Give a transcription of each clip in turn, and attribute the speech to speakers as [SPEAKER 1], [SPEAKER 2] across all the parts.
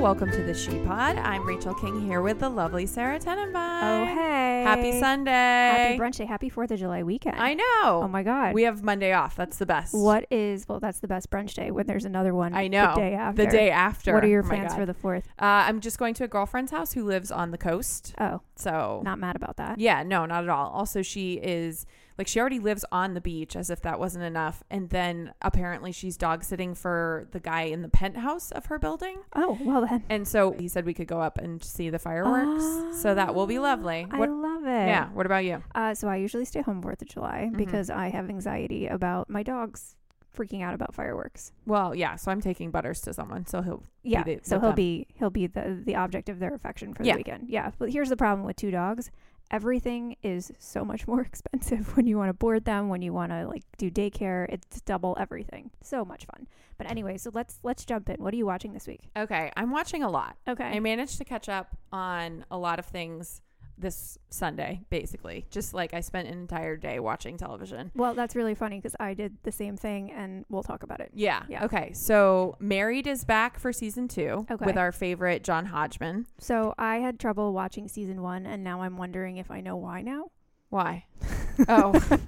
[SPEAKER 1] welcome to the She Pod. I'm Rachel King here with the lovely Sarah Tenenbaum.
[SPEAKER 2] Oh, hey.
[SPEAKER 1] Happy Sunday.
[SPEAKER 2] Happy brunch day. Happy 4th of July weekend.
[SPEAKER 1] I know.
[SPEAKER 2] Oh my God.
[SPEAKER 1] We have Monday off. That's the best.
[SPEAKER 2] That's the best brunch day when there's another one.
[SPEAKER 1] I know.
[SPEAKER 2] The day after.
[SPEAKER 1] The day after.
[SPEAKER 2] What are your
[SPEAKER 1] Oh my
[SPEAKER 2] plans
[SPEAKER 1] God.
[SPEAKER 2] for the 4th?
[SPEAKER 1] I'm just going to a girlfriend's house who lives on the coast.
[SPEAKER 2] Oh,
[SPEAKER 1] So
[SPEAKER 2] not mad about that.
[SPEAKER 1] yeah, no, not at all. Also, she is like, she already lives on the beach, as if that wasn't enough. And then apparently she's dog sitting for the guy in the penthouse of her building.
[SPEAKER 2] Oh, well then.
[SPEAKER 1] And so he said we could go up and see the fireworks. So that will be lovely.
[SPEAKER 2] I love it.
[SPEAKER 1] Yeah. What about you?
[SPEAKER 2] So I usually stay home 4th of July because I have anxiety about my dogs freaking out about fireworks.
[SPEAKER 1] Well, yeah. So I'm taking Butters to someone. So he'll
[SPEAKER 2] He'll be the object of their affection for the weekend. Yeah. But here's the problem with 2 dogs. Everything is so much more expensive when you want to board them, when you want to like do daycare. It's double everything. So much fun. But anyway, so let's jump in. What are you watching this week?
[SPEAKER 1] Okay. I'm watching a lot.
[SPEAKER 2] Okay.
[SPEAKER 1] I managed to catch up on a lot of things this Sunday, basically. Just like I spent an entire day watching television.
[SPEAKER 2] Well, that's really funny because I did the same thing and we'll talk about it.
[SPEAKER 1] Yeah. Okay. So Married is back for season 2 with our favorite John Hodgman.
[SPEAKER 2] So I had trouble watching season 1 and now I'm wondering if I know why now.
[SPEAKER 1] Why? Oh.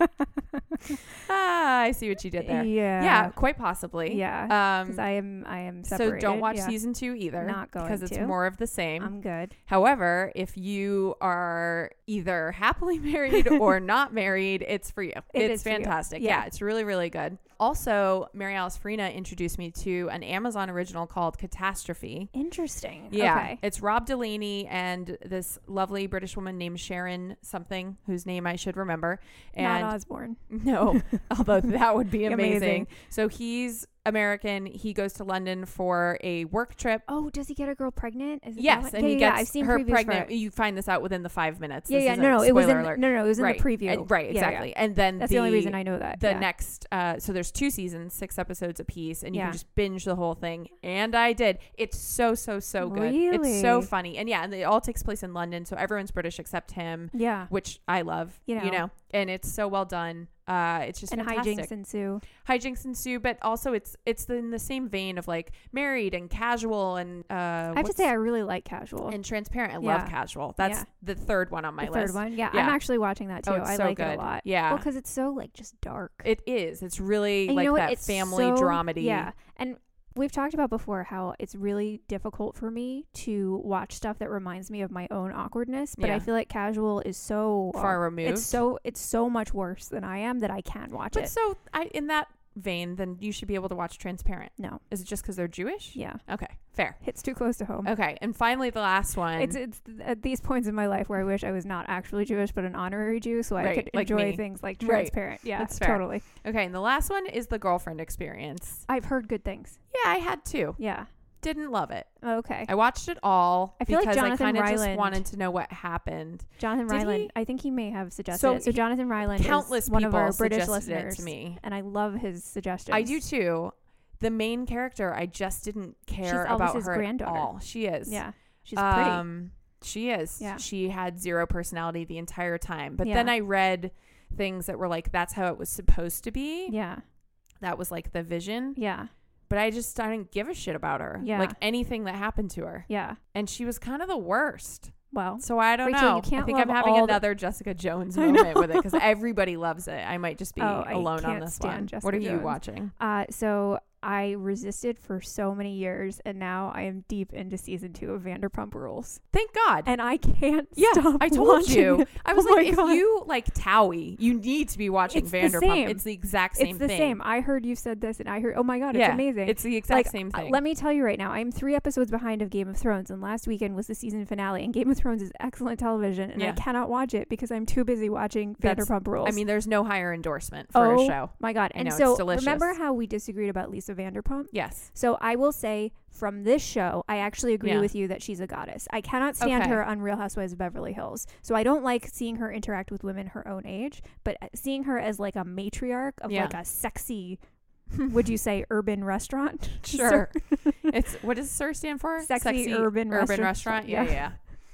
[SPEAKER 1] I see what you did there. Yeah, quite possibly.
[SPEAKER 2] Yeah. Because I am separated.
[SPEAKER 1] So don't watch season 2 either.
[SPEAKER 2] Not going
[SPEAKER 1] because it's
[SPEAKER 2] to.
[SPEAKER 1] more of the same.
[SPEAKER 2] I'm good.
[SPEAKER 1] However, if you are either happily married or not married, it's for you. It's fantastic. Yeah, it's really, really good. Also, Mary Alice Farina introduced me to an Amazon original called Catastrophe.
[SPEAKER 2] Interesting.
[SPEAKER 1] Yeah.
[SPEAKER 2] Okay.
[SPEAKER 1] It's Rob Delaney and this lovely British woman named Sharon something, whose name I should remember. And
[SPEAKER 2] not Osborne.
[SPEAKER 1] No, although that would be amazing.
[SPEAKER 2] Amazing.
[SPEAKER 1] So he's American. He goes to London for a work trip.
[SPEAKER 2] Oh, does he get a girl pregnant?
[SPEAKER 1] Yes, and he gets
[SPEAKER 2] I've seen
[SPEAKER 1] her
[SPEAKER 2] previews
[SPEAKER 1] pregnant.
[SPEAKER 2] For it.
[SPEAKER 1] You find this out within the 5 minutes.
[SPEAKER 2] Yeah,
[SPEAKER 1] This
[SPEAKER 2] yeah.
[SPEAKER 1] isn't
[SPEAKER 2] No, it was
[SPEAKER 1] spoiler
[SPEAKER 2] in
[SPEAKER 1] alert.
[SPEAKER 2] it was in
[SPEAKER 1] Right.
[SPEAKER 2] the preview.
[SPEAKER 1] Right, exactly. And then
[SPEAKER 2] that's the only reason I know that.
[SPEAKER 1] The next, so there's 2 seasons, 6 episodes apiece, and you can just binge the whole thing. And I did. It's so good.
[SPEAKER 2] Really?
[SPEAKER 1] It's so funny, and and it all takes place in London, so everyone's British except him.
[SPEAKER 2] Yeah,
[SPEAKER 1] which I love. You know, and it's so well done. It's just fantastic.
[SPEAKER 2] Hijinks ensue,
[SPEAKER 1] but also it's in the same vein of like Married and Casual and
[SPEAKER 2] I have to say I really like Casual
[SPEAKER 1] and Transparent. I love Casual. That's the third one on my list.
[SPEAKER 2] Third one, I'm actually watching that too.
[SPEAKER 1] I
[SPEAKER 2] like it a lot.
[SPEAKER 1] Yeah,
[SPEAKER 2] because it's so like just dark.
[SPEAKER 1] It is. It's really
[SPEAKER 2] and
[SPEAKER 1] like that
[SPEAKER 2] it's
[SPEAKER 1] family dramedy.
[SPEAKER 2] Yeah, and we've talked about before how it's really difficult for me to watch stuff that reminds me of my own awkwardness, but I feel like Casual is so
[SPEAKER 1] far removed.
[SPEAKER 2] It's so much worse than I am that I can't watch it.
[SPEAKER 1] But so in that vein, then you should be able to watch Transparent.
[SPEAKER 2] No.
[SPEAKER 1] Is it just because they're Jewish?
[SPEAKER 2] Yeah.
[SPEAKER 1] Okay. Fair.
[SPEAKER 2] Hits too close to home.
[SPEAKER 1] Okay. And finally, the last one.
[SPEAKER 2] It's at these points in my life where I wish I was not actually Jewish, but an honorary Jew, so I could enjoy things like Transparent. Yeah,
[SPEAKER 1] that's fair.
[SPEAKER 2] Totally.
[SPEAKER 1] Okay. And the last one is The Girlfriend Experience.
[SPEAKER 2] I've heard good things.
[SPEAKER 1] Yeah, I had too.
[SPEAKER 2] Yeah.
[SPEAKER 1] Didn't love it.
[SPEAKER 2] Okay.
[SPEAKER 1] I watched it all.
[SPEAKER 2] I feel like Jonathan
[SPEAKER 1] I kind of
[SPEAKER 2] Ryland
[SPEAKER 1] just wanted to know what happened.
[SPEAKER 2] Jonathan Ryland, I think he may have suggested it. So Jonathan Ryland
[SPEAKER 1] is
[SPEAKER 2] one of our British listeners
[SPEAKER 1] to me,
[SPEAKER 2] and I love his suggestions.
[SPEAKER 1] I do too. The main character, I just didn't care about her at all. She is.
[SPEAKER 2] Yeah. She's pretty.
[SPEAKER 1] She is.
[SPEAKER 2] Yeah.
[SPEAKER 1] She had zero personality the entire time. But then I read things that were like, that's how it was supposed to be.
[SPEAKER 2] Yeah.
[SPEAKER 1] That was like the vision.
[SPEAKER 2] Yeah.
[SPEAKER 1] But I didn't give a shit about her.
[SPEAKER 2] Yeah.
[SPEAKER 1] Like anything that happened to her.
[SPEAKER 2] Yeah.
[SPEAKER 1] And she was kind of the worst.
[SPEAKER 2] Well,
[SPEAKER 1] so I don't
[SPEAKER 2] Rachel,
[SPEAKER 1] know.
[SPEAKER 2] You can't
[SPEAKER 1] I think I'm having another Jessica Jones moment with it because everybody loves it. I might just be alone on this one.
[SPEAKER 2] Jessica
[SPEAKER 1] what are
[SPEAKER 2] Jones.
[SPEAKER 1] you watching?
[SPEAKER 2] So I resisted for so many years, and now I am deep into season 2 of Vanderpump Rules.
[SPEAKER 1] Thank God.
[SPEAKER 2] And I can't stop
[SPEAKER 1] I told
[SPEAKER 2] watching
[SPEAKER 1] you.
[SPEAKER 2] it.
[SPEAKER 1] I was like, if you like Towie, you need to be watching Vanderpump. It's the exact same thing.
[SPEAKER 2] It's the same. I heard you said this, and I heard, oh my God, it's amazing.
[SPEAKER 1] It's the exact same thing.
[SPEAKER 2] Let me tell you right now, I'm 3 episodes behind of Game of Thrones, and last weekend was the season finale, and Game of Thrones is excellent television, and I cannot watch it because I'm too busy watching Vanderpump Rules.
[SPEAKER 1] I mean, there's no higher endorsement for a show.
[SPEAKER 2] My God. And so remember how we disagreed about Lisa Vanderpump?
[SPEAKER 1] Yes.
[SPEAKER 2] So I will say from this show, I actually agree with you that she's a goddess. I cannot stand her on Real Housewives of Beverly Hills. So I don't like seeing her interact with women her own age, but seeing her as like a matriarch of like a sexy, would you say urban restaurant?
[SPEAKER 1] Sure. It's what does SUR stand for?
[SPEAKER 2] Sexy urban restaurant.
[SPEAKER 1] Yeah.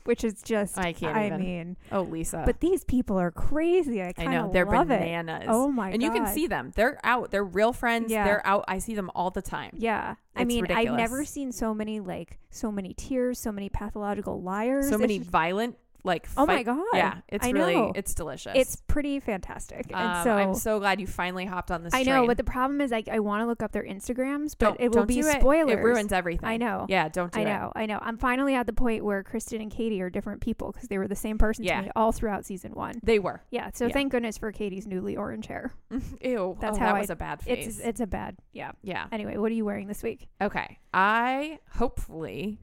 [SPEAKER 2] which is just,
[SPEAKER 1] I can't even.
[SPEAKER 2] mean.
[SPEAKER 1] Oh, Lisa.
[SPEAKER 2] But these people are crazy. I know. They're
[SPEAKER 1] love
[SPEAKER 2] bananas.
[SPEAKER 1] It.
[SPEAKER 2] Oh my God.
[SPEAKER 1] And you can see them. They're out. They're real friends.
[SPEAKER 2] Yeah.
[SPEAKER 1] They're out. I see them all the time.
[SPEAKER 2] Yeah. I mean,
[SPEAKER 1] ridiculous.
[SPEAKER 2] I've never seen so many tears, so many pathological liars.
[SPEAKER 1] So many violent,
[SPEAKER 2] oh my God.
[SPEAKER 1] Yeah. It's it's delicious.
[SPEAKER 2] It's pretty fantastic. And so
[SPEAKER 1] I'm so glad you finally hopped on this
[SPEAKER 2] train.
[SPEAKER 1] I
[SPEAKER 2] know, but the problem is I want to look up their Instagrams, but it will be spoilers.
[SPEAKER 1] It ruins everything.
[SPEAKER 2] I know.
[SPEAKER 1] Yeah, don't do it.
[SPEAKER 2] I know. I'm finally at the point where Kristen and Katie are different people because they were the same person to me all throughout season 1.
[SPEAKER 1] They were.
[SPEAKER 2] Yeah, so thank goodness for Katie's newly orange hair.
[SPEAKER 1] Ew.
[SPEAKER 2] That's
[SPEAKER 1] that was a bad face.
[SPEAKER 2] It's a bad, yeah.
[SPEAKER 1] Yeah.
[SPEAKER 2] Anyway, what are you wearing this week?
[SPEAKER 1] Okay. I hopefully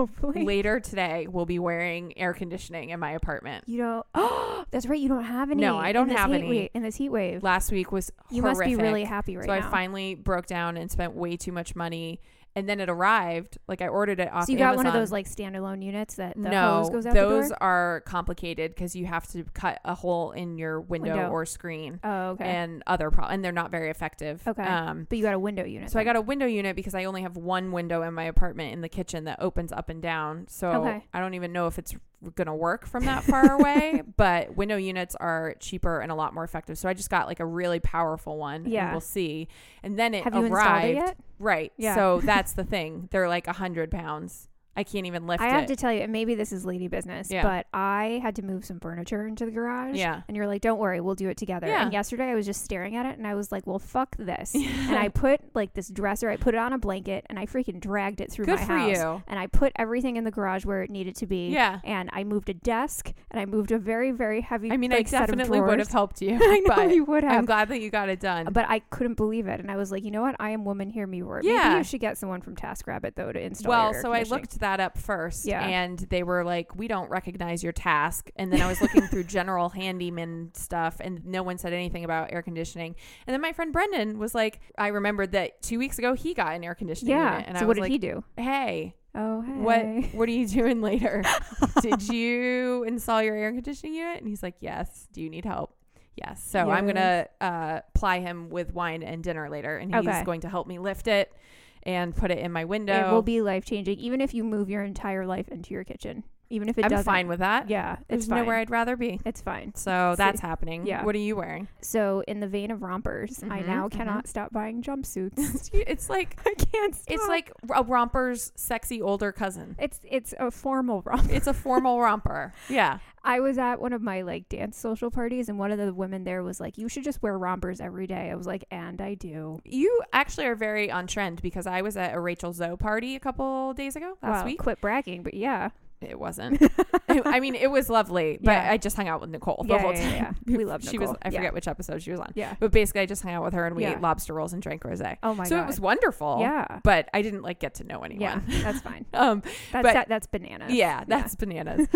[SPEAKER 1] later today will be wearing air conditioning in my apartment.
[SPEAKER 2] You don't. Oh, that's right. You don't have any.
[SPEAKER 1] No, I don't have any.
[SPEAKER 2] In this heat wave.
[SPEAKER 1] Last week was horrific.
[SPEAKER 2] You must be really happy right now.
[SPEAKER 1] So I finally broke down and spent way too much money. And then it arrived. Like I ordered it off Amazon.
[SPEAKER 2] So you got one of those like standalone units that the hose goes out the door?
[SPEAKER 1] No, those are complicated because you have to cut a hole in your window. Or screen.
[SPEAKER 2] Oh, okay.
[SPEAKER 1] And and they're not very effective.
[SPEAKER 2] Okay. But you got a window unit.
[SPEAKER 1] So I got a window unit because I only have one window in my apartment in the kitchen that opens up and down. So I don't even know if it's gonna work from that far away, but window units are cheaper and a lot more effective. So I just got like a really powerful one.
[SPEAKER 2] Yeah,
[SPEAKER 1] and we'll see. And then it
[SPEAKER 2] have you installed it yet?
[SPEAKER 1] Right.
[SPEAKER 2] Yeah.
[SPEAKER 1] So that's the thing. They're like 100 pounds. I can't even lift it.
[SPEAKER 2] I have to tell you, and maybe this is lady business, but I had to move some furniture into the garage.
[SPEAKER 1] Yeah.
[SPEAKER 2] And you're like, don't worry, we'll do it together.
[SPEAKER 1] Yeah.
[SPEAKER 2] And yesterday I was just staring at it and I was like, well, fuck this. And I put like this dresser, I put it on a blanket and I freaking dragged it through my house. Good for you. And I put everything in the garage where it needed to be.
[SPEAKER 1] Yeah.
[SPEAKER 2] And I moved a desk and I moved a very, very heavy
[SPEAKER 1] I definitely would have helped you.
[SPEAKER 2] I know you would have.
[SPEAKER 1] I'm glad that you got it done.
[SPEAKER 2] But I couldn't believe it. And I was like, you know what? I am woman, hear me roar.
[SPEAKER 1] Yeah.
[SPEAKER 2] Maybe you should get someone from TaskRabbit though to install your air
[SPEAKER 1] so I looked that up first.
[SPEAKER 2] Yeah.
[SPEAKER 1] And they were like, we don't recognize your task. And then I was looking through general handyman stuff and no one said anything about air conditioning. And then my friend Brendan was like, I remembered that 2 weeks ago he got an air conditioning unit. And
[SPEAKER 2] so
[SPEAKER 1] I
[SPEAKER 2] what
[SPEAKER 1] was
[SPEAKER 2] did he do?
[SPEAKER 1] Hey.
[SPEAKER 2] Oh, hey.
[SPEAKER 1] What are you doing later? Did you install your air conditioning unit? And he's like, yes. Do you need help? Yes. So I'm going to ply him with wine and dinner later. And he's going to help me lift it and put it in my window.
[SPEAKER 2] It will be life-changing, even if you move your entire life into your kitchen. Even if it doesn't.
[SPEAKER 1] I'm fine with that.
[SPEAKER 2] Yeah,
[SPEAKER 1] it's fine. Nowhere I'd rather be.
[SPEAKER 2] It's fine.
[SPEAKER 1] So that's happening. Yeah. What are you wearing?
[SPEAKER 2] So in the vein of rompers, I now cannot stop buying jumpsuits.
[SPEAKER 1] It's like
[SPEAKER 2] I can't stop.
[SPEAKER 1] It's like a romper's sexy older cousin.
[SPEAKER 2] It's a formal romper.
[SPEAKER 1] It's a formal romper. Yeah.
[SPEAKER 2] I was at one of my like dance social parties and one of the women there was like, you should just wear rompers every day. I was like, and I do.
[SPEAKER 1] You actually are very on trend because I was at a Rachel Zoe party a couple days ago last week.
[SPEAKER 2] Quit bragging, but yeah.
[SPEAKER 1] It wasn't. I mean, it was lovely, but I just hung out with Nicole the whole time.
[SPEAKER 2] Yeah. We love Nicole.
[SPEAKER 1] She was, I forget which episode she was on.
[SPEAKER 2] Yeah.
[SPEAKER 1] But basically, I just hung out with her and we ate lobster rolls and drank rosé.
[SPEAKER 2] Oh my God.
[SPEAKER 1] So it was wonderful.
[SPEAKER 2] Yeah.
[SPEAKER 1] But I didn't like get to know anyone.
[SPEAKER 2] Yeah, that's fine.
[SPEAKER 1] That's
[SPEAKER 2] bananas.
[SPEAKER 1] Yeah, that's bananas.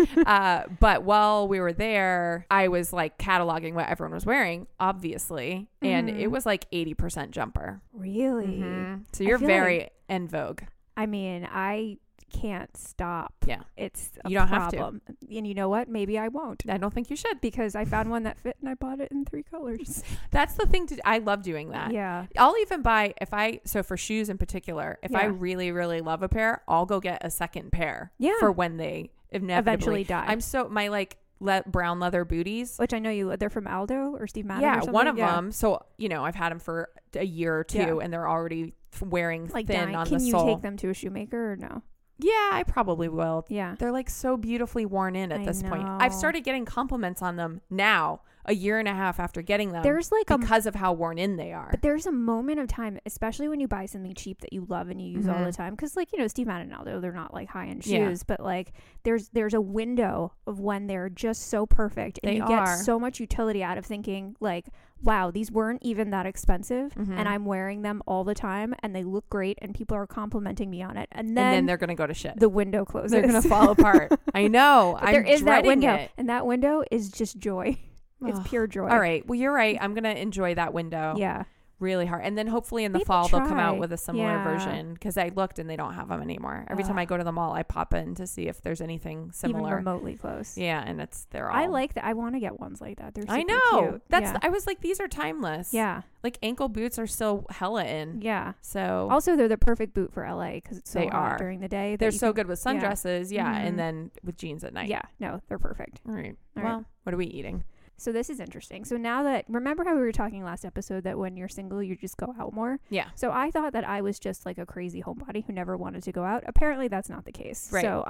[SPEAKER 1] But while we were there, I was like cataloging what everyone was wearing, obviously. And it was like 80% jumper.
[SPEAKER 2] Really?
[SPEAKER 1] So you're very en vogue.
[SPEAKER 2] I mean, I can't stop.
[SPEAKER 1] Yeah.
[SPEAKER 2] It's a
[SPEAKER 1] you don't
[SPEAKER 2] problem.
[SPEAKER 1] Have to.
[SPEAKER 2] And you know what? Maybe I won't.
[SPEAKER 1] I don't think you should.
[SPEAKER 2] Because I found one that fit and I bought it in 3 colors.
[SPEAKER 1] That's the thing I love doing that.
[SPEAKER 2] Yeah.
[SPEAKER 1] I'll even buy so for shoes in particular, if I really, really love a pair, I'll go get a second pair for when they inevitably
[SPEAKER 2] die.
[SPEAKER 1] I'm so my like brown leather booties,
[SPEAKER 2] which I know they're from Aldo or Steve Madden.
[SPEAKER 1] Yeah,
[SPEAKER 2] or something.
[SPEAKER 1] One of them. So I've had them for a year or two, and they're already wearing
[SPEAKER 2] like
[SPEAKER 1] thin on
[SPEAKER 2] the sole.
[SPEAKER 1] Can
[SPEAKER 2] you take them to a shoemaker or no?
[SPEAKER 1] Yeah, I probably will.
[SPEAKER 2] Yeah.
[SPEAKER 1] They're like so beautifully worn in at this point. I've started getting compliments on them now, a year and a half after getting them.
[SPEAKER 2] There's like
[SPEAKER 1] because of how worn in they are.
[SPEAKER 2] But there's a moment of time, especially when you buy something cheap that you love and you use all the time. Because Steve Madden and Aldo, they're not like high-end shoes, but like there's a window of when they're just so perfect and you get so much utility out of thinking like, wow, these weren't even that expensive and I'm wearing them all the time and they look great and people are complimenting me on it. And then
[SPEAKER 1] they're going to go to shit.
[SPEAKER 2] The window closes.
[SPEAKER 1] They're going to fall apart. I know.
[SPEAKER 2] But there is that window. And that window is just joy. It's pure joy.
[SPEAKER 1] All right. Well, you're right. I'm going to enjoy that window.
[SPEAKER 2] Yeah.
[SPEAKER 1] really hard. And then hopefully in the fall they'll come out with a similar version, because I looked and they don't have them anymore. Every time I go to the mall, I pop in to see if there's anything similar,
[SPEAKER 2] even remotely close.
[SPEAKER 1] Yeah, and they're all.
[SPEAKER 2] I like that. I want to get ones like that. They're super
[SPEAKER 1] I know.
[SPEAKER 2] cute.
[SPEAKER 1] That's I was like, these are timeless.
[SPEAKER 2] Yeah,
[SPEAKER 1] like ankle boots are still hella in.
[SPEAKER 2] Yeah.
[SPEAKER 1] So
[SPEAKER 2] also they're the perfect boot for LA because it's so
[SPEAKER 1] they
[SPEAKER 2] hot
[SPEAKER 1] are
[SPEAKER 2] during the day.
[SPEAKER 1] They're so good with sundresses. Yeah,
[SPEAKER 2] Mm-hmm.
[SPEAKER 1] and then with jeans at night.
[SPEAKER 2] Yeah, no, they're perfect.
[SPEAKER 1] All right.
[SPEAKER 2] All
[SPEAKER 1] well,
[SPEAKER 2] right.
[SPEAKER 1] what are we eating?
[SPEAKER 2] So this is interesting. So now that, remember how we were talking last episode that when you're single, you just go out more?
[SPEAKER 1] Yeah.
[SPEAKER 2] So I thought that I was just like a crazy homebody who never wanted to go out. Apparently that's not the case.
[SPEAKER 1] Right.
[SPEAKER 2] So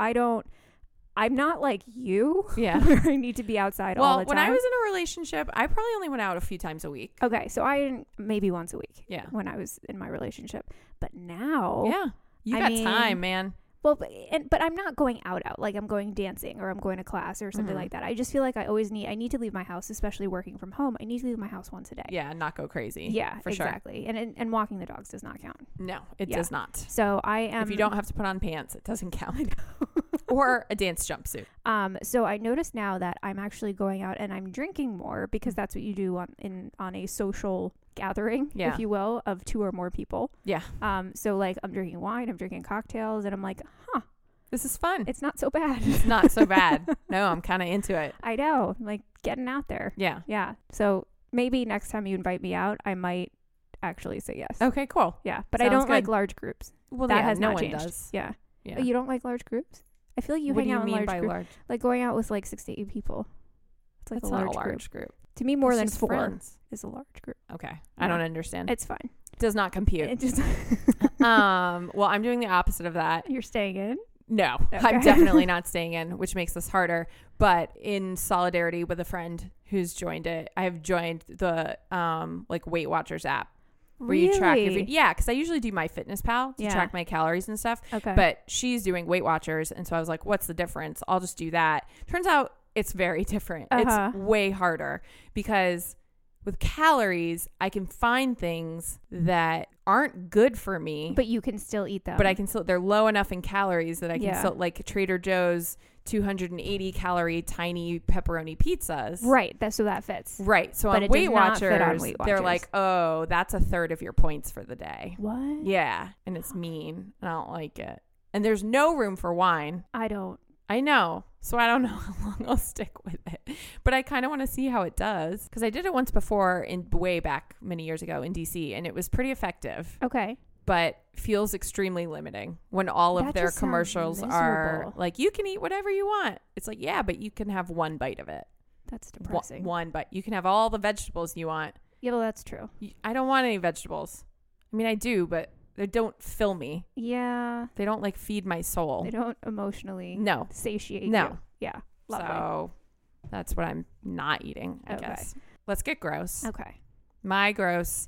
[SPEAKER 2] I'm not like you.
[SPEAKER 1] Yeah.
[SPEAKER 2] Where I need to be outside all the time.
[SPEAKER 1] Well, when I was in a relationship, I probably only went out a few times a week.
[SPEAKER 2] Okay. So I didn't, maybe once a week.
[SPEAKER 1] Yeah.
[SPEAKER 2] When I was in my relationship. But now.
[SPEAKER 1] Yeah. You got time, man.
[SPEAKER 2] Well, but I'm not going out. Like I'm going dancing or I'm going to class or something like that. I just feel like I need to leave my house, especially working from home. I need to leave my house once a day.
[SPEAKER 1] Yeah, not go crazy.
[SPEAKER 2] Yeah,
[SPEAKER 1] for
[SPEAKER 2] exactly.
[SPEAKER 1] sure.
[SPEAKER 2] And walking the dogs does not count.
[SPEAKER 1] No, it does not.
[SPEAKER 2] So I am.
[SPEAKER 1] If you don't have to put on pants, it doesn't count. Or a dance jumpsuit.
[SPEAKER 2] So I notice now that I'm actually going out and I'm drinking more because that's what you do on a social gathering, if you will, of 2 or more people.
[SPEAKER 1] Yeah.
[SPEAKER 2] So like I'm drinking wine, I'm drinking cocktails, and I'm like,
[SPEAKER 1] this is fun.
[SPEAKER 2] It's not so bad.
[SPEAKER 1] It's not so bad. No, I'm kind of into it.
[SPEAKER 2] I know. I'm like getting out there.
[SPEAKER 1] Yeah.
[SPEAKER 2] Yeah. So maybe next time you invite me out, I might actually say yes.
[SPEAKER 1] Okay, cool.
[SPEAKER 2] Yeah. But
[SPEAKER 1] Sounds
[SPEAKER 2] I don't
[SPEAKER 1] good.
[SPEAKER 2] like large groups.
[SPEAKER 1] Well,
[SPEAKER 2] that
[SPEAKER 1] yeah,
[SPEAKER 2] has
[SPEAKER 1] no
[SPEAKER 2] not
[SPEAKER 1] one
[SPEAKER 2] changed.
[SPEAKER 1] does.
[SPEAKER 2] Yeah.
[SPEAKER 1] Yeah.
[SPEAKER 2] Oh, you don't like large groups? I feel like you
[SPEAKER 1] what
[SPEAKER 2] hang
[SPEAKER 1] do you
[SPEAKER 2] out in
[SPEAKER 1] mean
[SPEAKER 2] large
[SPEAKER 1] by
[SPEAKER 2] groups.
[SPEAKER 1] large?
[SPEAKER 2] Like going out with like 6 to 8 people. It's like
[SPEAKER 1] That's
[SPEAKER 2] a
[SPEAKER 1] not
[SPEAKER 2] large,
[SPEAKER 1] a large group.
[SPEAKER 2] To me, more
[SPEAKER 1] It's
[SPEAKER 2] than
[SPEAKER 1] just
[SPEAKER 2] 4
[SPEAKER 1] friends.
[SPEAKER 2] is a large group.
[SPEAKER 1] Okay.
[SPEAKER 2] Yeah.
[SPEAKER 1] I don't understand.
[SPEAKER 2] It's fine.
[SPEAKER 1] Does not compute.
[SPEAKER 2] It just
[SPEAKER 1] Well, I'm doing the opposite of that.
[SPEAKER 2] You're staying in?
[SPEAKER 1] No,
[SPEAKER 2] Okay.
[SPEAKER 1] I'm definitely not staying in, which makes this harder. But in solidarity with a friend who's joined it, I have joined the like Weight Watchers app. Where you track because I usually do my Fitness Pal to track my calories and stuff.
[SPEAKER 2] Okay.
[SPEAKER 1] But she's doing Weight Watchers, and so I was like, what's the difference? I'll just do that. Turns out it's very different. It's way harder because with calories, I can find things that aren't good for me.
[SPEAKER 2] But you can still eat them.
[SPEAKER 1] But I can still, they're low enough in calories that I can
[SPEAKER 2] Yeah.
[SPEAKER 1] still, like Trader Joe's 280 calorie tiny pepperoni pizzas.
[SPEAKER 2] Right. So that fits.
[SPEAKER 1] Right. So
[SPEAKER 2] But
[SPEAKER 1] on
[SPEAKER 2] it
[SPEAKER 1] Weight
[SPEAKER 2] does not fit on
[SPEAKER 1] Watchers,
[SPEAKER 2] Weight
[SPEAKER 1] they're
[SPEAKER 2] Watchers.
[SPEAKER 1] like, oh, that's a third of your points for the day.
[SPEAKER 2] What?
[SPEAKER 1] Yeah. And it's mean. I don't like it. And there's no room for wine.
[SPEAKER 2] I don't.
[SPEAKER 1] I know. So I don't know how long I'll stick with it. But I kind of want to see how it does. Because I did it once before way back many years ago in DC. And it was pretty effective.
[SPEAKER 2] Okay.
[SPEAKER 1] But feels extremely limiting when all of
[SPEAKER 2] That
[SPEAKER 1] their
[SPEAKER 2] just sounds
[SPEAKER 1] commercials are
[SPEAKER 2] miserable.
[SPEAKER 1] like, you can eat whatever you want. It's like, yeah, but you can have one bite of it.
[SPEAKER 2] That's depressing.
[SPEAKER 1] One bite. You can have all the vegetables you want.
[SPEAKER 2] Yeah, well, that's true.
[SPEAKER 1] I don't want any vegetables. I mean, I do, but they don't fill me.
[SPEAKER 2] Yeah.
[SPEAKER 1] They don't like feed my soul.
[SPEAKER 2] They don't emotionally
[SPEAKER 1] No.
[SPEAKER 2] satiate
[SPEAKER 1] No.
[SPEAKER 2] you. Yeah. Lovely.
[SPEAKER 1] So that's what I'm not eating, I
[SPEAKER 2] Okay.
[SPEAKER 1] guess. Let's get gross.
[SPEAKER 2] Okay.
[SPEAKER 1] My gross.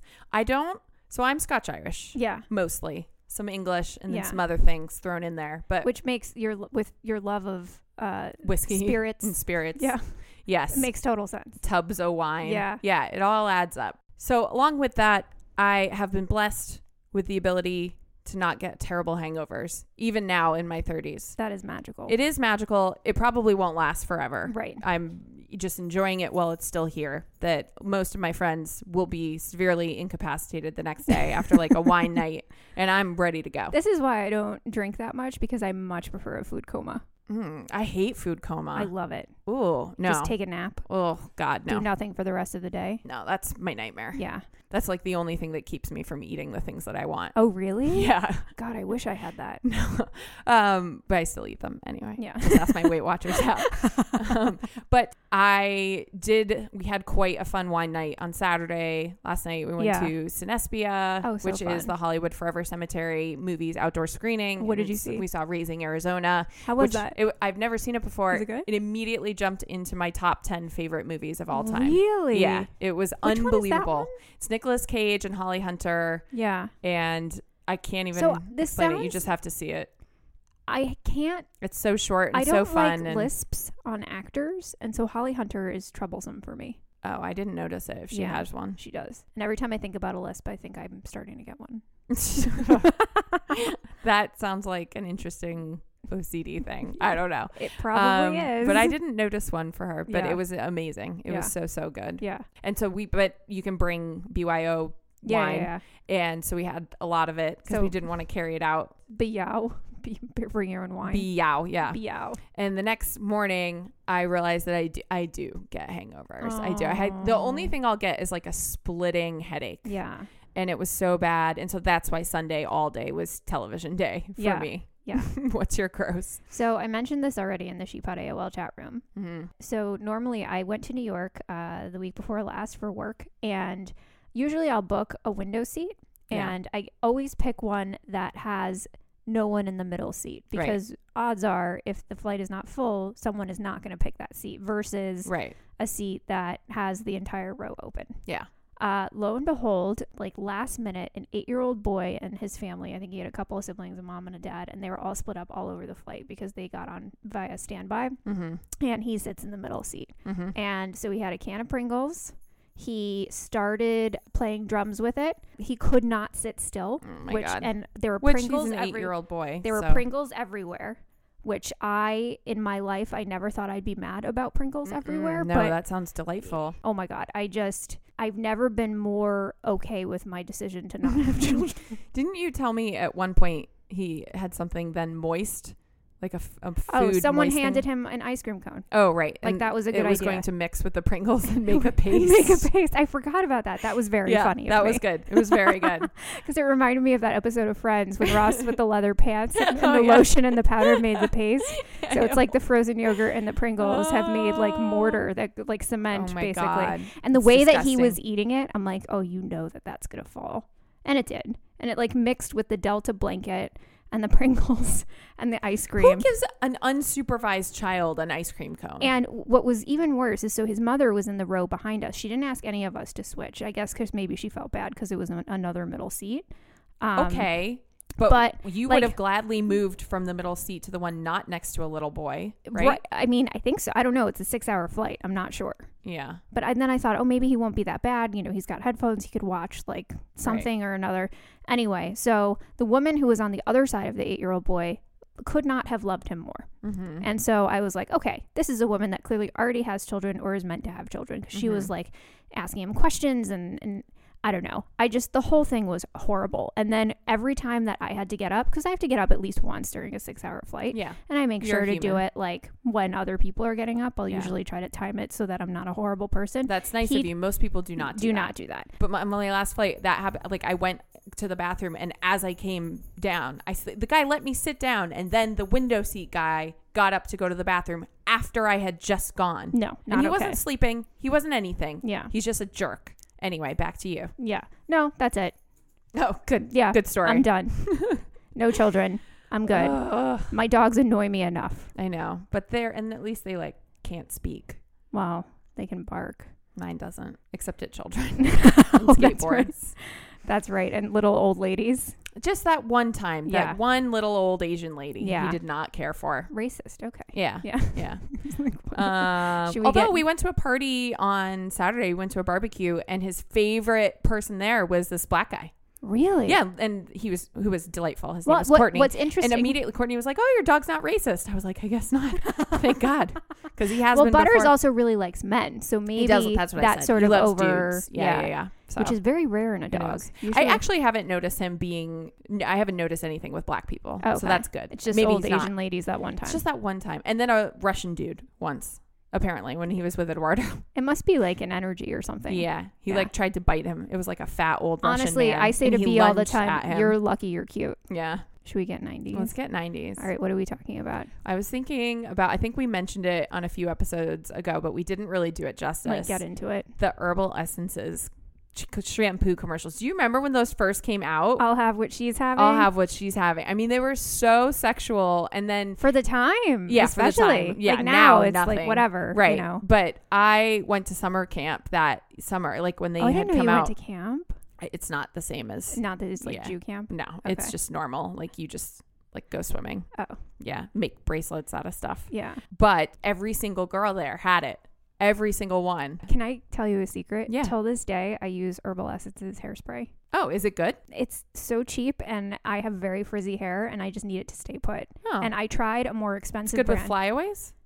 [SPEAKER 1] So I'm Scotch Irish.
[SPEAKER 2] Yeah.
[SPEAKER 1] Mostly. Some English and then
[SPEAKER 2] Yeah.
[SPEAKER 1] some other things thrown in there. But
[SPEAKER 2] Which makes with your love of
[SPEAKER 1] whiskey
[SPEAKER 2] spirits.
[SPEAKER 1] and spirits.
[SPEAKER 2] Yeah.
[SPEAKER 1] Yes.
[SPEAKER 2] It makes total sense.
[SPEAKER 1] Tubs of wine.
[SPEAKER 2] Yeah.
[SPEAKER 1] Yeah. It all adds up. So along with that, I have been blessed with the ability to not get terrible hangovers, even now in my 30s.
[SPEAKER 2] That is magical.
[SPEAKER 1] It is magical. It probably won't last forever.
[SPEAKER 2] Right.
[SPEAKER 1] I'm just enjoying it while it's still here. That most of my friends will be severely incapacitated the next day after like a wine night, and I'm ready to go.
[SPEAKER 2] This is why I don't drink that much because I much prefer a food coma.
[SPEAKER 1] I hate food coma.
[SPEAKER 2] I love it.
[SPEAKER 1] Ooh, no.
[SPEAKER 2] Just take a nap.
[SPEAKER 1] Oh, God, no.
[SPEAKER 2] Do nothing for the rest of the day.
[SPEAKER 1] No, that's my nightmare.
[SPEAKER 2] Yeah.
[SPEAKER 1] That's like the only thing that keeps me from eating the things that I want.
[SPEAKER 2] Oh, really?
[SPEAKER 1] Yeah.
[SPEAKER 2] God, I wish I had that.
[SPEAKER 1] No. But I still eat them anyway.
[SPEAKER 2] Yeah.
[SPEAKER 1] Just ask my Weight Watchers out. But we had quite a fun wine night on Saturday. Last night we went to Cinespia,
[SPEAKER 2] Oh, so
[SPEAKER 1] which
[SPEAKER 2] fun.
[SPEAKER 1] is the Hollywood Forever Cemetery movies outdoor screening.
[SPEAKER 2] What did
[SPEAKER 1] And
[SPEAKER 2] you see?
[SPEAKER 1] We saw Raising Arizona.
[SPEAKER 2] How was that?
[SPEAKER 1] I've never seen it before.
[SPEAKER 2] Was it good?
[SPEAKER 1] It immediately jumped into my top 10 favorite movies of all time.
[SPEAKER 2] Really?
[SPEAKER 1] Yeah. It was
[SPEAKER 2] Which one is that
[SPEAKER 1] unbelievable.
[SPEAKER 2] one?
[SPEAKER 1] It's Nicolas Cage and Holly Hunter.
[SPEAKER 2] Yeah.
[SPEAKER 1] And I can't even
[SPEAKER 2] So this
[SPEAKER 1] explain it. You
[SPEAKER 2] sounds-
[SPEAKER 1] just have to see it.
[SPEAKER 2] I can't.
[SPEAKER 1] It's so short and
[SPEAKER 2] I
[SPEAKER 1] so
[SPEAKER 2] don't
[SPEAKER 1] fun.
[SPEAKER 2] like
[SPEAKER 1] and
[SPEAKER 2] lisps on actors, and so Holly Hunter is troublesome for me.
[SPEAKER 1] Oh, I didn't notice it if she has one.
[SPEAKER 2] She does. And every time I think about a lisp, I think I'm starting to get one.
[SPEAKER 1] That sounds like an interesting OCD thing. I don't know.
[SPEAKER 2] It probably is.
[SPEAKER 1] But I didn't notice one for her, but
[SPEAKER 2] Yeah.
[SPEAKER 1] it was amazing. It was so good.
[SPEAKER 2] Yeah.
[SPEAKER 1] And so but you can bring BYO wine.
[SPEAKER 2] Yeah.
[SPEAKER 1] And so we had a lot of it because we didn't want to carry it out.
[SPEAKER 2] Biao. Bring your own wine.
[SPEAKER 1] Biao, yeah.
[SPEAKER 2] Biao.
[SPEAKER 1] And the next morning, I realized that I do get hangovers. I do. The only thing I'll get is like a splitting headache.
[SPEAKER 2] Yeah.
[SPEAKER 1] And it was so bad. And so that's why Sunday all day was television day for me.
[SPEAKER 2] Yeah.
[SPEAKER 1] What's your gross?
[SPEAKER 2] So I mentioned this already in the ShePod AOL chat room.
[SPEAKER 1] Mm-hmm.
[SPEAKER 2] So normally I went to New York the week before last for work, and usually I'll book a window seat, and I always pick one that has no one in the middle seat, because odds are if the flight is not full, someone is not going to pick that seat versus a seat that has the entire row open.
[SPEAKER 1] Yeah.
[SPEAKER 2] Lo and behold, like last minute, an 8-year-old boy and his family, I think he had a couple of siblings, a mom and a dad, and they were all split up all over the flight because they got on via standby, and he sits in the middle seat. And so he had a can of Pringles. He started playing drums with it. He could not sit still.
[SPEAKER 1] Oh my God.
[SPEAKER 2] And there were
[SPEAKER 1] Pringles. He's an 8-year-old boy.
[SPEAKER 2] There were Pringles everywhere, which in my life, I never thought I'd be mad about Pringles everywhere.
[SPEAKER 1] No,
[SPEAKER 2] but
[SPEAKER 1] that sounds delightful.
[SPEAKER 2] Oh my God. I've never been more okay with my decision to not have children.
[SPEAKER 1] Didn't you tell me at one point he had something then moist? Like a food
[SPEAKER 2] someone
[SPEAKER 1] moistening?
[SPEAKER 2] Handed him an ice cream cone.
[SPEAKER 1] Oh, right.
[SPEAKER 2] Like, that was a good idea.
[SPEAKER 1] It was going to mix with the Pringles and make a paste.
[SPEAKER 2] Make a paste. I forgot about that. That was very funny.
[SPEAKER 1] That was good. It was very good.
[SPEAKER 2] Because it reminded me of that episode of Friends with Ross with the leather pants and the lotion and the powder made the paste. So it's like the frozen yogurt and the Pringles have made like mortar, that like cement, basically. God. And the way that he was eating it, I'm like, oh, you know that's going to fall. And it did. And it like mixed with the Delta blanket and the Pringles and the ice cream.
[SPEAKER 1] Who gives an unsupervised child an ice cream cone?
[SPEAKER 2] And what was even worse is, so his mother was in the row behind us. She didn't ask any of us to switch. I guess because maybe she felt bad because it was another middle seat.
[SPEAKER 1] Okay. But you would have gladly moved from the middle seat to the one not next to a little boy, right?
[SPEAKER 2] I mean, I think so. I don't know. It's a 6-hour flight. I'm not sure.
[SPEAKER 1] Yeah.
[SPEAKER 2] But then I thought, maybe he won't be that bad. You know, he's got headphones. He could watch like something or another. Anyway, so the woman who was on the other side of the 8-year-old boy could not have loved him more. And so I was like, okay, this is a woman that clearly already has children or is meant to have children, because she was like asking him questions and I don't know. The whole thing was horrible. And then every time that I had to get up, because I have to get up at least once during a 6-hour flight. Yeah. And I make sure to do it like when other people are getting up. I'll usually try to time it so that I'm not a horrible person.
[SPEAKER 1] That's nice of you. Most people do not do that. But my last flight, that happened. Like I went to the bathroom, and as I came down, the guy let me sit down, and then the window seat guy got up to go to the bathroom after I had just gone.
[SPEAKER 2] No,
[SPEAKER 1] and he wasn't sleeping. He wasn't anything.
[SPEAKER 2] Yeah.
[SPEAKER 1] He's just a jerk. Anyway, back to you.
[SPEAKER 2] Yeah. No, that's it.
[SPEAKER 1] Oh, good. Yeah. Good story.
[SPEAKER 2] I'm done. No children. I'm good. My dogs annoy me enough.
[SPEAKER 1] I know. But and at least they like can't speak.
[SPEAKER 2] Wow. They can bark.
[SPEAKER 1] Mine doesn't, except at children. And skateboards.
[SPEAKER 2] That's right. And little old ladies.
[SPEAKER 1] Just that one time. That one little old Asian lady he did not care for.
[SPEAKER 2] Racist. Okay.
[SPEAKER 1] Yeah. Although we went to a party on Saturday, we went to a barbecue, and his favorite person there was this black guy.
[SPEAKER 2] Really?
[SPEAKER 1] Yeah, and who was delightful. His name was Courtney.
[SPEAKER 2] What's interesting?
[SPEAKER 1] And immediately Courtney was like, "Oh, your dog's not racist." I was like, "I guess not." Thank God, because he has.
[SPEAKER 2] Well,
[SPEAKER 1] been
[SPEAKER 2] Butters
[SPEAKER 1] before.
[SPEAKER 2] Also really likes men, so maybe
[SPEAKER 1] he does, that's what
[SPEAKER 2] that
[SPEAKER 1] I said.
[SPEAKER 2] sort
[SPEAKER 1] he
[SPEAKER 2] of
[SPEAKER 1] loves
[SPEAKER 2] over.
[SPEAKER 1] Dudes. Yeah. So.
[SPEAKER 2] Which is very rare in a dog.
[SPEAKER 1] I actually haven't noticed him being. I haven't noticed anything with black people, so that's good.
[SPEAKER 2] It's just
[SPEAKER 1] maybe
[SPEAKER 2] old Asian ladies that one time.
[SPEAKER 1] It's just that one time, and then a Russian dude once. Apparently, when he was with Eduardo.
[SPEAKER 2] It must be like an energy or something.
[SPEAKER 1] Yeah. He like tried to bite him. It was like a fat old Russian
[SPEAKER 2] Honestly,
[SPEAKER 1] man,
[SPEAKER 2] I say to B all the time, you're lucky you're cute.
[SPEAKER 1] Yeah.
[SPEAKER 2] Should we get 90s?
[SPEAKER 1] Let's get 90s.
[SPEAKER 2] All right, what are we talking about?
[SPEAKER 1] I was thinking about, I think we mentioned it on a few episodes ago, but we didn't really do it justice.
[SPEAKER 2] Might get into it.
[SPEAKER 1] The herbal essences shampoo commercials. Do you remember when those first came out?
[SPEAKER 2] I'll have what she's having.
[SPEAKER 1] I'll have what she's having. I mean, they were so sexual, and then
[SPEAKER 2] for the time,
[SPEAKER 1] yeah,
[SPEAKER 2] especially.
[SPEAKER 1] For the time. Yeah,
[SPEAKER 2] like now it's
[SPEAKER 1] nothing.
[SPEAKER 2] like whatever,
[SPEAKER 1] right?
[SPEAKER 2] You know.
[SPEAKER 1] But I went to summer camp that summer, like when they
[SPEAKER 2] had
[SPEAKER 1] come out.
[SPEAKER 2] I didn't know you went to camp.
[SPEAKER 1] It's not the same as
[SPEAKER 2] not that it's like Jew camp.
[SPEAKER 1] No, it's just normal. Like you just like go swimming.
[SPEAKER 2] Oh,
[SPEAKER 1] yeah, make bracelets out of stuff.
[SPEAKER 2] Yeah,
[SPEAKER 1] but every single girl there had it. Every single one.
[SPEAKER 2] Can I tell you a secret?
[SPEAKER 1] Yeah.
[SPEAKER 2] Till this day, I use Herbal Essences hairspray.
[SPEAKER 1] Oh, is it good?
[SPEAKER 2] It's so cheap, and I have very frizzy hair, and I just need it to stay put.
[SPEAKER 1] Oh.
[SPEAKER 2] And I tried a more expensive
[SPEAKER 1] It's good
[SPEAKER 2] brand.
[SPEAKER 1] with flyaways?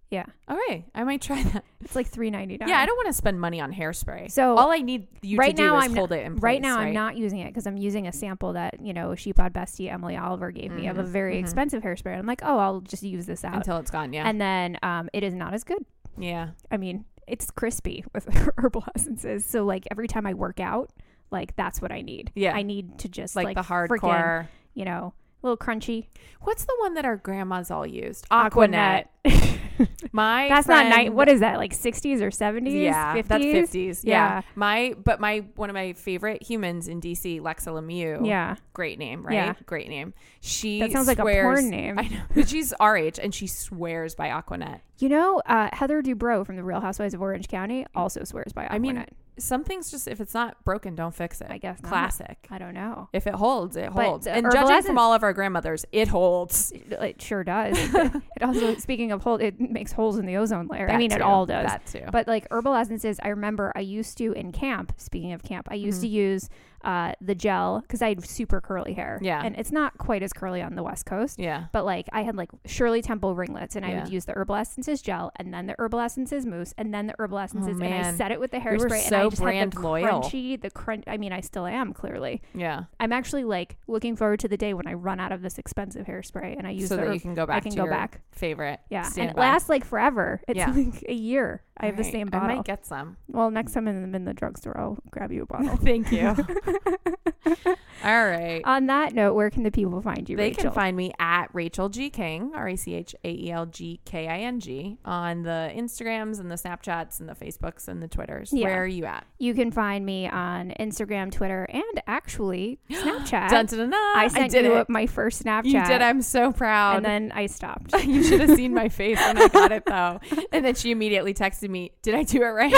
[SPEAKER 2] Yeah.
[SPEAKER 1] Okay, I might try that.
[SPEAKER 2] It's like $3.99.
[SPEAKER 1] Yeah, I don't want to spend money on hairspray.
[SPEAKER 2] So
[SPEAKER 1] all I need you
[SPEAKER 2] right
[SPEAKER 1] to do
[SPEAKER 2] now
[SPEAKER 1] is
[SPEAKER 2] I'm
[SPEAKER 1] hold it in place.
[SPEAKER 2] Right now
[SPEAKER 1] right?
[SPEAKER 2] I'm not using it because I'm using a sample that, ShePod bestie Emily Oliver gave me of a very expensive hairspray. I'm like, oh, I'll just use this out.
[SPEAKER 1] Until it's gone, yeah.
[SPEAKER 2] And then it is not as good.
[SPEAKER 1] Yeah.
[SPEAKER 2] I mean, it's crispy with herbal essences. So like every time I work out, like that's what I need.
[SPEAKER 1] Yeah.
[SPEAKER 2] I need to just
[SPEAKER 1] like the hardcore,
[SPEAKER 2] a little crunchy.
[SPEAKER 1] What's the one that our grandmas all used?
[SPEAKER 2] Aquanet.
[SPEAKER 1] That's
[SPEAKER 2] not what is that, like 60s or 70s?
[SPEAKER 1] Yeah,
[SPEAKER 2] 50s?
[SPEAKER 1] that's 50s.
[SPEAKER 2] Yeah.
[SPEAKER 1] One of my favorite humans in DC, Lexa Lemieux.
[SPEAKER 2] Yeah.
[SPEAKER 1] Great name, right?
[SPEAKER 2] Yeah.
[SPEAKER 1] Great name.
[SPEAKER 2] That sounds like a porn name.
[SPEAKER 1] I know. But she's our age and she swears by Aquanet.
[SPEAKER 2] Heather Dubrow from the Real Housewives of Orange County also swears by Aquanet.
[SPEAKER 1] I mean, some things just, if it's not broken, don't fix it.
[SPEAKER 2] I guess
[SPEAKER 1] classic.
[SPEAKER 2] I don't know.
[SPEAKER 1] If it holds, it holds.
[SPEAKER 2] But
[SPEAKER 1] and judging from all of our grandmothers, it holds.
[SPEAKER 2] It sure does. It also, speaking of hold, it makes holes in the ozone layer. It all does.
[SPEAKER 1] That too.
[SPEAKER 2] But like herbal essences, I remember I used to in camp. Speaking of camp, I used to use the gel because I had super curly hair.
[SPEAKER 1] Yeah.
[SPEAKER 2] And it's not quite as curly on the West Coast.
[SPEAKER 1] Yeah.
[SPEAKER 2] But like I had like Shirley Temple ringlets, and I would use the herbal essences gel, and then the herbal essences mousse, and then the herbal essences, and I set it with the hairspray.
[SPEAKER 1] We were so
[SPEAKER 2] and I just
[SPEAKER 1] brand
[SPEAKER 2] had
[SPEAKER 1] loyal.
[SPEAKER 2] the crunch. I mean, I still am clearly.
[SPEAKER 1] Yeah.
[SPEAKER 2] I'm actually like looking forward to the day when I run out of this expensive hairspray and I use
[SPEAKER 1] so that you can go back.
[SPEAKER 2] I can go back.
[SPEAKER 1] Favorite.
[SPEAKER 2] Yeah, and it lasts like forever. It's like a year. I have the same bottle.
[SPEAKER 1] I might get some.
[SPEAKER 2] Well, next time I'm in the drugstore, I'll grab you a bottle.
[SPEAKER 1] Thank you. All right.
[SPEAKER 2] On that note, where can the people find you,
[SPEAKER 1] They
[SPEAKER 2] Rachel?
[SPEAKER 1] can find me at Rachel G. King, RACHAELGKING, on the Instagrams and the Snapchats and the Facebooks and the Twitters.
[SPEAKER 2] Yeah.
[SPEAKER 1] Where are you at?
[SPEAKER 2] You can find me on Instagram, Twitter, and actually Snapchat.
[SPEAKER 1] Dun, dun, dun, dun.
[SPEAKER 2] I sent you my first Snapchat.
[SPEAKER 1] You did. I'm so proud.
[SPEAKER 2] And then I stopped.
[SPEAKER 1] You should have seen my face when I got it, though. And then she immediately texted me, did I do it right?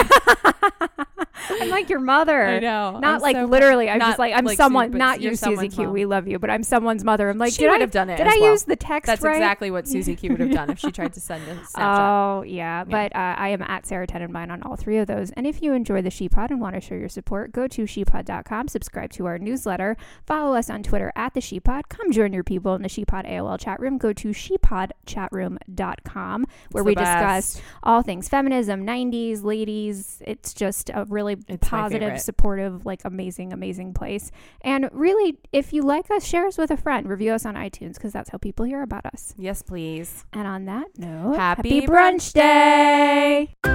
[SPEAKER 2] I'm like your mother.
[SPEAKER 1] I know.
[SPEAKER 2] Not like so literally. I'm just like, I'm
[SPEAKER 1] like
[SPEAKER 2] someone,
[SPEAKER 1] Susie,
[SPEAKER 2] not you, Susie Q. We love you, but I'm someone's mother. I'm like,
[SPEAKER 1] she would have done it.
[SPEAKER 2] Did I use the text
[SPEAKER 1] That's
[SPEAKER 2] right?
[SPEAKER 1] exactly what Susie Q would have done if she tried to send a Snapchat.
[SPEAKER 2] Oh, yeah. But I am at Sarah Tenenbein on all three of those. And if you enjoy the ShePod and want to show your support, go to shepod.com, subscribe to our newsletter, follow us on Twitter at the ShePod. Come join your people in the ShePod AOL chat room. Go to shepodchatroom.com where we discuss all things feminism, 90s, ladies. It's just a really positive, supportive, like amazing place. And really, if you like us, share us with a friend. Review us on iTunes because that's how people hear about us.
[SPEAKER 1] Yes, please.
[SPEAKER 2] And on that note,
[SPEAKER 1] happy brunch day.